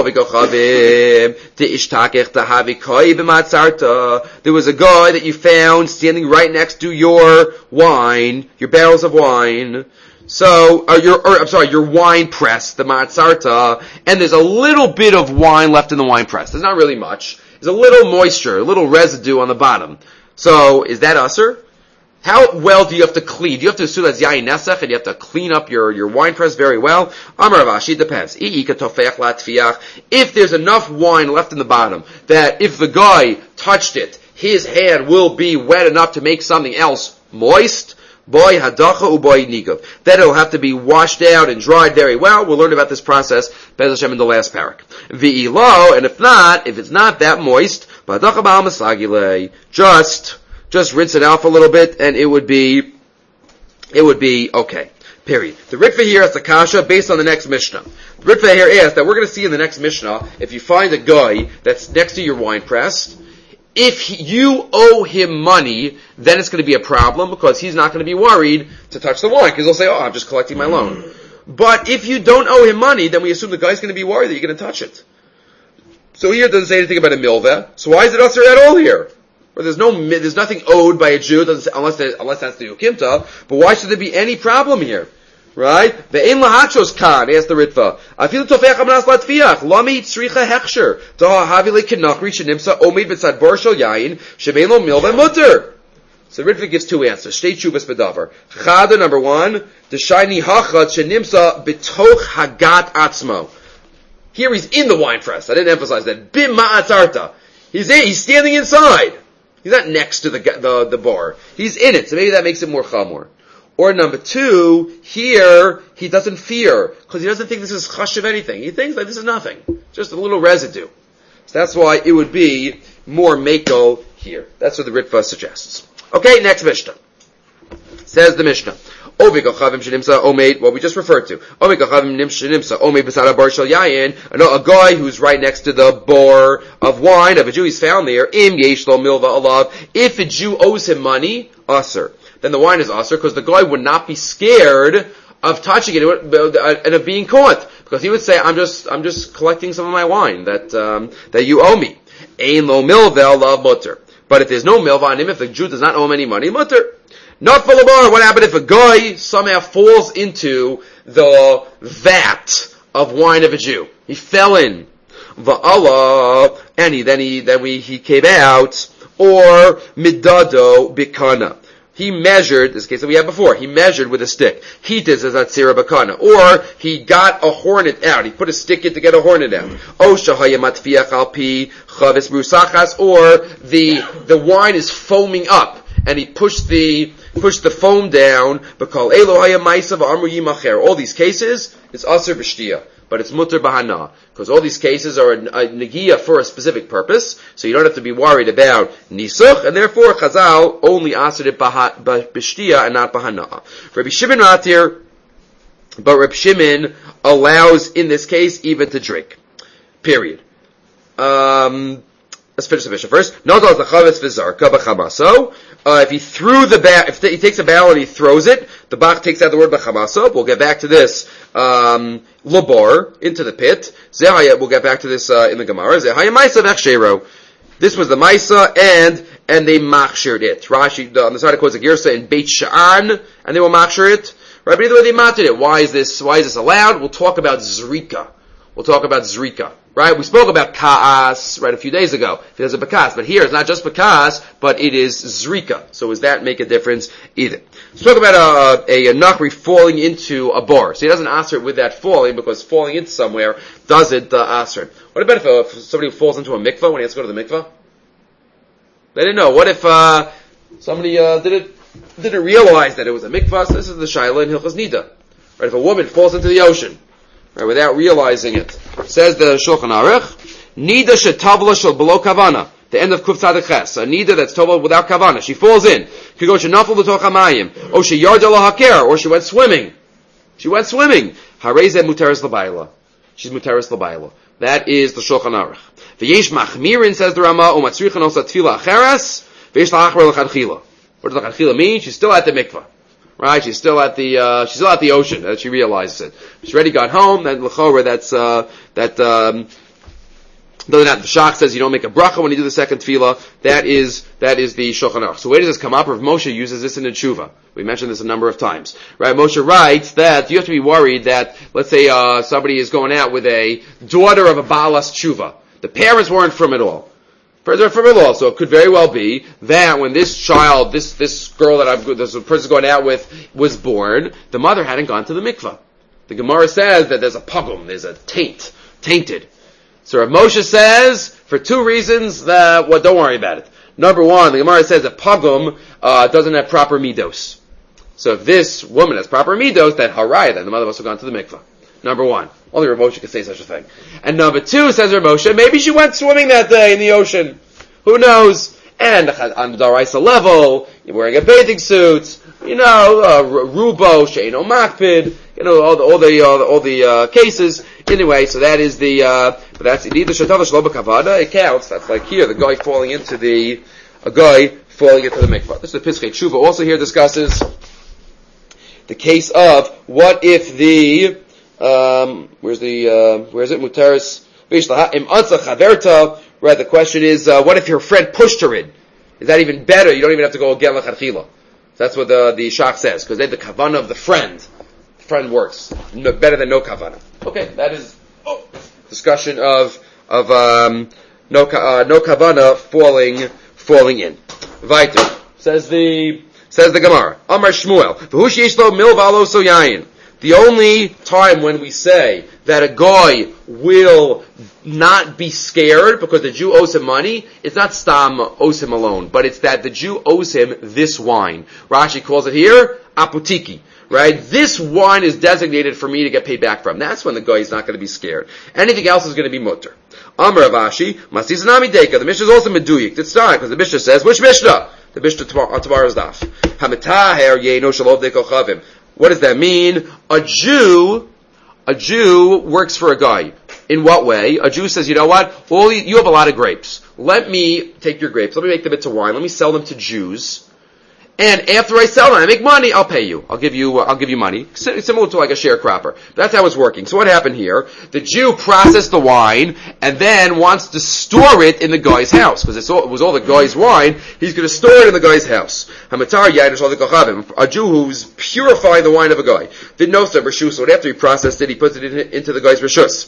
was a guy that you found standing right next to your wine, your barrels of wine. So, uh, your, or, I'm sorry, your wine press, the matzarta, and there's a little bit of wine left in the wine press. There's not really much. There's a little moisture, a little residue on the bottom. So, is that usher? How well do you have to clean? Do you have to assume that's yayin nesach and you have to clean up your, your wine press very well? Amar Ravashi, depends. If there's enough wine left in the bottom that if the guy touched it, his hand will be wet enough to make something else moist, boy hadacha uboy nigav. Then it'll have to be washed out and dried very well. We'll learn about this process, Bez Hashem, in the last parak. V'ilo, and if not, if it's not that moist, hadacha ba'al masagile, just Just rinse it out for a little bit, and it would be, it would be okay. Period. The Ritva here has the kasha based on the next Mishnah. The Ritva here asks that we're going to see in the next Mishnah, if you find a guy that's next to your wine press, if he, you owe him money, then it's going to be a problem because he's not going to be worried to touch the wine because he'll say, "Oh, I'm just collecting my loan." But if you don't owe him money, then we assume the guy's going to be worried that you're going to touch it. So here it doesn't say anything about a milveh. So why is it usher at all here? Or there's no, there's nothing owed by a Jew, doesn't say, unless there, unless that's the Yukimta. But why should there be any problem here? Right? Ve'en lahachos kan, asked the Ritva. Afilu tofeach amnas latfiach, lami tzricha hechsher, toha havile kinachri shenimsa omid b'tzad bar shel yayin, shemein lo milveh mutter. So the Ritva gives two answers. Shtei tshuvas bedavar. Chada, number one, the shiny hachad shenimsa b'toch hagat atzmo. Here he's in the wine press. I didn't emphasize that. Bim ma'atzarta. He's in, he's standing inside. He's not next to the, the the bar. He's in it, so maybe that makes it more chamor. Or number two, here, he doesn't fear, because he doesn't think this is chash of anything. He thinks that this is nothing. Just a little residue. So that's why it would be more mako here. That's what the Ritva suggests. Okay, next Mishnah. Says the Mishnah. What we just referred to. A guy who's right next to the bar of wine of a Jew, he's found there. If a Jew owes him money, usher. Then the wine is usher, because the guy would not be scared of touching it and of being caught. Because he would say, I'm just, I'm just collecting some of my wine that, um, that you owe me. Ein lo milvel la mutter. But if there's no milva on him, if the Jew does not owe him any money, mutter. Not for the bar. What happened if a guy somehow falls into the vat of wine of a Jew? He fell in. Va'ala, and he, then he, then we, he came out, or midado bikana. He measured, this case that we had before, he measured with a stick. He did as atzira bakana. Or, he got a hornet out. He put a stick in to get a hornet out. O shahaya matfiach alpi chavis brusachas, or the, the wine is foaming up. And he pushed the, pushed the foam down, bakal elohaya ma'isa v'amru yimacher. All these cases, it's aser v'shtiya. But it's mutter bahana. Because all these cases are a, a negiah for a specific purpose, so you don't have to be worried about nisuch, and therefore Chazal only aser it b'shtiya and not bahana. Rabbi Shimon Matir, but Rabbi Shimon allows in this case even to drink. Period. Um, let's finish the mission first. Uh, if he threw the ba- if he takes a barrel and he throws it, the Bach takes out the word b'chamaso. We'll get back to this, um, labor, into the pit. Zehaya, we'll get back to this, uh, in the Gemara. Zehaya maisa v'achshero. This was the maisa, and, and they machshired it. Rashi, on the side of quotes a Girsa in Beit Sha'an, and they will machshir it. Right, but either way they mated it. Why is this, why is this allowed? We'll talk about zrika. We'll talk about zrika. Right? We spoke about ka'as, right, a few days ago. If there's a bakas. But here, it's not just bakas, but it is zrika. So does that make a difference either? Let's talk about a, a, a Nachri falling into a bar. So he doesn't answer it with that falling, because falling into somewhere doesn't uh, answer it. What about if, uh, if somebody falls into a mikvah when he has to go to the mikvah? They didn't know. What if uh, somebody uh, didn't didn't realize that it was a mikvah? So this is the Shaila in Hilchos Nida. Right? If a woman falls into the ocean, right, without realizing it, says the Shulchan Aruch, Nida shetavla shel below kavana. The end of Kuf Tzaddik Ches. A nida that's tova without kavana. She falls in. Could go shenafel b'toch hamayim. Or she yarda lahaker. Or she went swimming. She went swimming. Hareze muteres labayla. She's muteres labayla. That is the Shulchan Aruch. V'yesh machmirin, says the Rama, umatzrichan osa tefila acheres. V'yesh la'achmer l'chadchila. What does l'chadchila mean? She's still at the mikvah. Right? She's still at the, uh, she's still at the ocean. That she realizes it. She's already got home. Then l'chorah, that's, uh, that, um, Though that the Shach says you don't make a bracha when you do the second tefillah, that is that is the Shulchan Aruch. So where does this come up? Rav Moshe uses this in the Tshuva. We mentioned this a number of times. Right? Moshe writes that you have to be worried that, let's say, uh, somebody is going out with a daughter of a Baalas Tshuva. The parents weren't from it all. Further from it all. So it could very well be that when this child, this this girl that I'm this person going out with was born, the mother hadn't gone to the mikvah. The Gemara says that there's a pogum, there's a taint, tainted. So Rav Moshe says, for two reasons, that, well, don't worry about it. Number one, the Gemara says that pagum uh, doesn't have proper midos. So if this woman has proper midos, that haraya, then the mother must have gone to the mikvah. Number one. Only Rav Moshe can say such a thing. And number two, says Rav Moshe, maybe she went swimming that day in the ocean. Who knows? And on the Daraisa level, you're wearing a bathing suit, you know, uh, rubo, sheino makpid, you know, all the, all the, all the, all the uh, cases. Anyway, so that is the, uh, but that's either shatava shloba kavada, it counts. That's like here, the guy falling into the, a guy falling into the mikvah. This is the Piskei Tshuva. Also here discusses the case of what if the, um, where's the, uh, where's it? Mutaris, im ansa chaverta. Right, the question is, uh, what if your friend pushed her in? Is that even better? You don't even have to go again l'chadchila. That's what the, the Shach says, because they have the kavana of the friend. The friend works. No, better than no kavana. Okay, that is, oh, discussion of, of, um, no, uh, no kavana falling, falling in. Vaiter. Says the, says the Gemara. Amar Shmuel. V'hu sheyesh lo milva lo so yayin. The only time when we say that a guy will not be scared because the Jew owes him money, it's not stam owes him alone, but it's that the Jew owes him this wine. Rashi calls it here apotiki. Right? This wine is designated for me to get paid back from. That's when the guy is not going to be scared. Anything else is going to be mutter. Amar Avashi, Masizanami Deka. The Mishnah is also meduyik. It's not, because the Mishnah says, which Mishnah? The Mishnah on tomorrow's daf. Hamitaher Yeino Shalov Dekochavim. What does that mean? A Jew, a Jew works for a guy. In what way? A Jew says, you know what? All you, you have a lot of grapes. Let me take your grapes. Let me make them into wine. Let me sell them to Jews. And after I sell them, I make money, I'll pay you. I'll give you, uh, I'll give you money. Similar to like a sharecropper. That's how it's working. So what happened here? The Jew processed the wine and then wants to store it in the guy's house. Because it was all the guy's wine. He's going to store it in the guy's house. A Jew who's purifying the wine of a guy. Didn't know so reshus. So after he processed it, he puts it in, into the guy's reshus.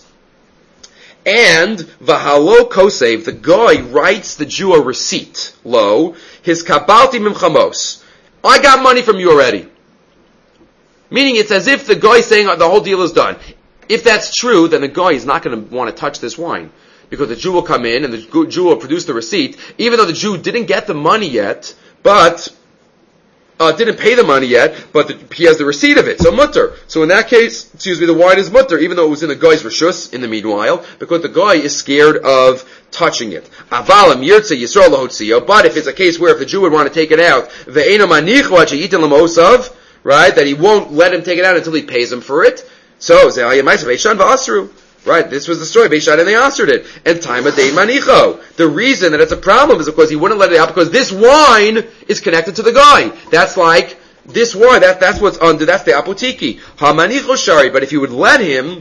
And v'halo kosev, the guy writes the Jew a receipt. Lo, his kabalti mimchamos. I got money from you already. Meaning it's as if the guy is saying the whole deal is done. If that's true, then the guy is not going to want to touch this wine. Because the Jew will come in and the Jew will produce the receipt, even though the Jew didn't get the money yet, but Uh, didn't pay the money yet, but the, he has the receipt of it. So mutter. So in that case, excuse me, the wine is mutter, even though it was in the guy's reshus in the meanwhile, because the guy is scared of touching it. Avalam yirtze yisrael lahotzio. But if it's a case where if the Jew would want to take it out, ve'eno manichu ad sheyitin lamosav, right, that he won't let him take it out until he pays him for it. So ze'ayamaisa ve'ishan v'asru. Right, this was the story. Beishan and they answered it. And time a day manicho. The reason that it's a problem is because he wouldn't let it out because this wine is connected to the guy. That's like this wine. That that's what's under. That's the apotiki. Ha manicho shari. But if you would let him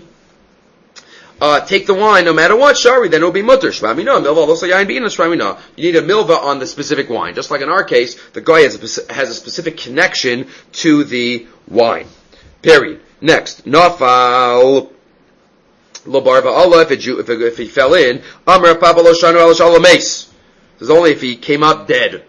uh, take the wine, no matter what shari, then it will be mutter. Shvamina milva also yain beina shvamina. You need a milva on the specific wine. Just like in our case, the guy has a, has a specific connection to the wine. Period. Next, nafal. Lo barba Allah, if, if, if he fell in, Amar Papa Lo Shanu Al Shalom Mace. This is only if he came out dead. Or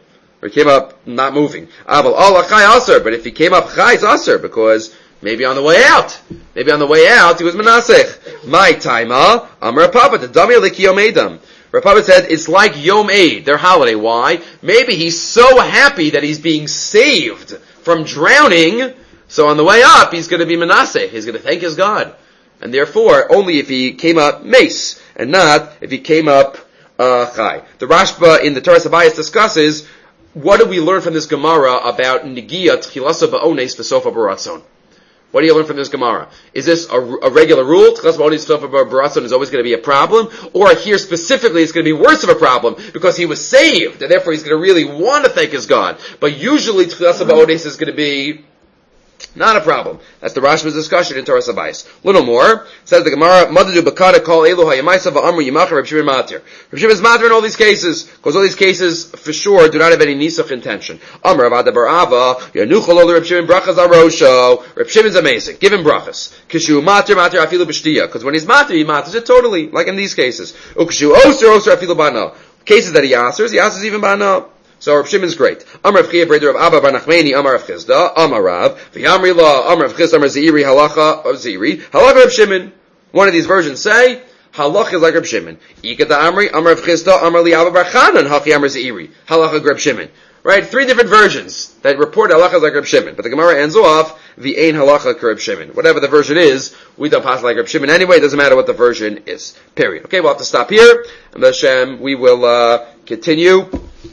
or he came up not moving. Aval Allah chai aser, but if he came up chai, it's aser, because maybe on the way out, maybe on the way out, he was menasech. My taima, Amar Papa, the dami likiyom edam. Rapapa said, it's like Yom Eid, their holiday. Why? Maybe he's so happy that he's being saved from drowning, so on the way up, he's going to be menaseh. He's going to thank his God. And therefore, only if he came up mace, and not if he came up uh, chai. The Rashba in the Torah Sabayas discusses, what do we learn from this Gemara about Nigiyat Chilasa Ba'ones V'sofa Baratzon? What do you learn from this Gemara? Is this a, a regular rule? Chilasa Ba'ones V'sofa Baratzon is always going to be a problem? Or here specifically it's going to be worse of a problem because he was saved, and therefore he's going to really want to thank his God. But usually Chilasa Ba'ones is going to be not a problem. That's the Rashba's discussion in Torah Sabayis. Little more, says the Gemara, Madadu Bakada call Elu HaYamaisa V'amru Yimachar Reb Shimon Matir. Reb Shimon is Matir in all these cases, because all these cases, for sure, do not have any Nisach intention. Amr Avada Bar Ava, Yanuchal Olu Reb Shimon Brachas Arosho. Reb Shimon's amazing. Give him Brachas. Kishu Matir Matir Afilu B'Shtiya. Because when he's Matir, he Maters it totally, like in these cases. Ukishu Oser Oser Afilu Bana. Cases that he answers, he answers even Bana. So Rav Shimon's great. Amar Rav Chiya, brother of Abba Bar Nachmani, Amar Rav Chizda, Amar Rav, V'yamri La, Amar Rav Chizda, Amar Zeiri, Halacha of Zeiri, Halacha Rav Shimon. One of these versions say, Halacha is like Rav Shimon. Ika da Amri, Amar Rav Chizda, Amar Li Abba Bar Chanan, Hachi Amar Zeiri, Halacha Rav Shimon. Right? Three different versions that report Halacha like Rav Shimon. But the Gemara ends off, the Ein Halacha Rav Shimon. Whatever the version is, we don't pass like Rav Shimon anyway, it doesn't matter what the version is. Period. Okay, we'll have to stop here. And Hashem, we will, uh, continue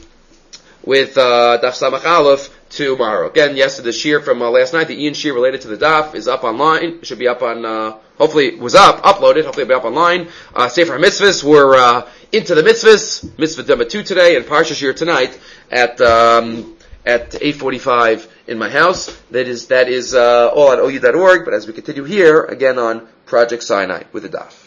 with uh, Daf Samach Aleph tomorrow. Again, yes, the shir from uh, last night, the Ian shir related to the Daf, is up online. It should be up on, uh, hopefully it was up, uploaded, hopefully it'll be up online. Uh, Sefer HaMitzvahs, we're uh, into the mitzvahs, mitzvah number two today, and Parsha shir tonight at um, at eight forty-five in my house. That is, that is uh, all on O U dot org, but as we continue here, again on Project Sinai with the Daf.